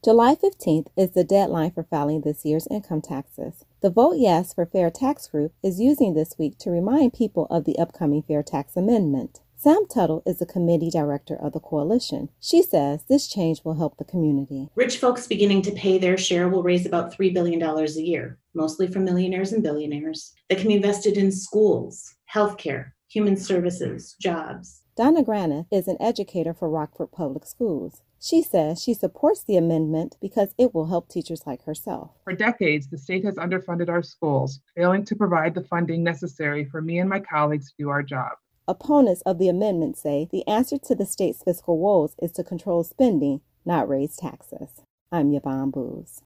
July 15th is the deadline for filing this year's income taxes. The Vote Yes for Fair Tax group is using this week to remind people of the upcoming Fair Tax Amendment. Sam Tuttle is the committee director of the coalition. She says this change will help the community. Rich folks beginning to pay their share will raise about $3 billion a year, mostly from millionaires and billionaires, that can be invested in schools, healthcare, human services, jobs. Donna Graniff is an educator for Rockford Public Schools. She says she supports the amendment because it will help teachers like herself. For decades, the state has underfunded our schools, failing to provide the funding necessary for me and my colleagues to do our job. Opponents of the amendment say the answer to the state's fiscal woes is to control spending, not raise taxes. I'm Yvonne Booz.